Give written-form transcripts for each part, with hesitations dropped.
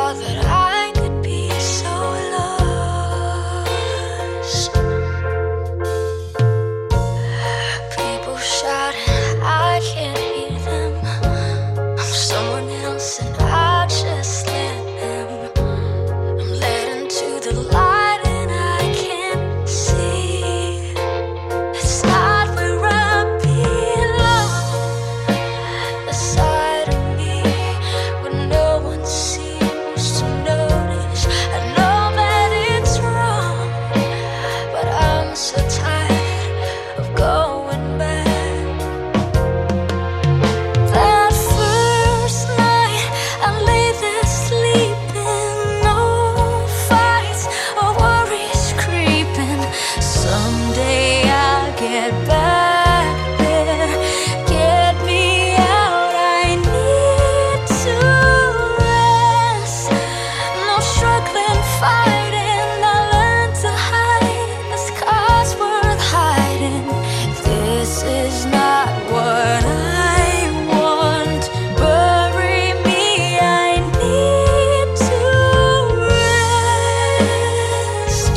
thought that I could be so lost. People shouting, I can't hear them. I'm someone else and I just let them. I'm led into the light and I can't see. It's not where I belong. The side of me where no one seems to notice. I know that it's wrong, but I'm so tired of going back. That first night I lay there sleeping, no fights or worries creeping. Someday I'll get back there, get me out. I need to rest. No struggling, fighting. I learned to hide the scars worth hiding. This is not what I want. Bury me. I need to rest.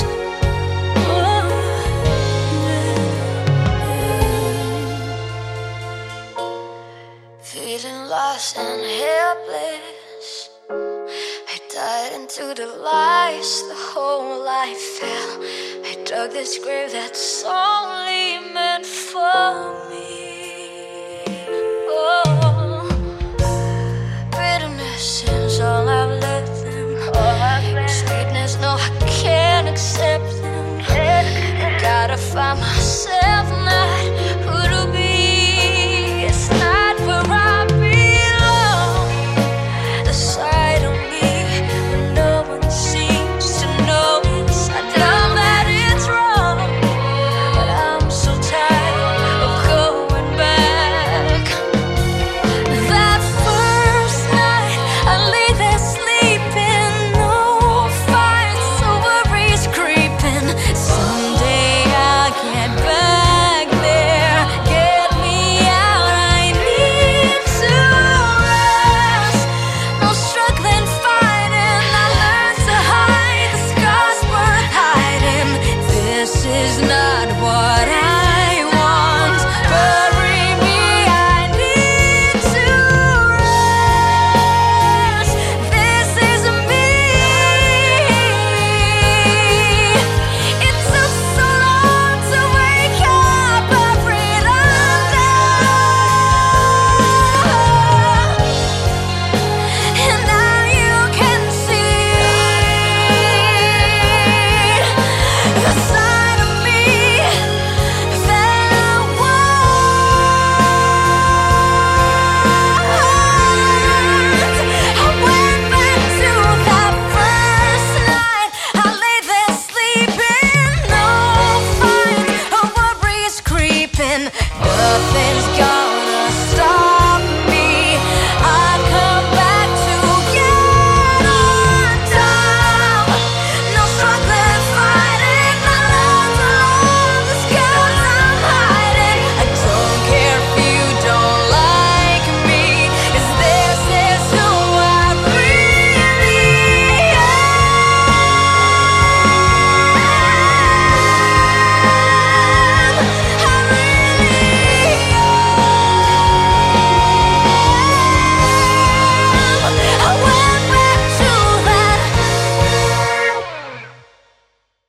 Feeling lost and helpless, I died into the lies, the whole life fell. I dug this grave that's only meant for me.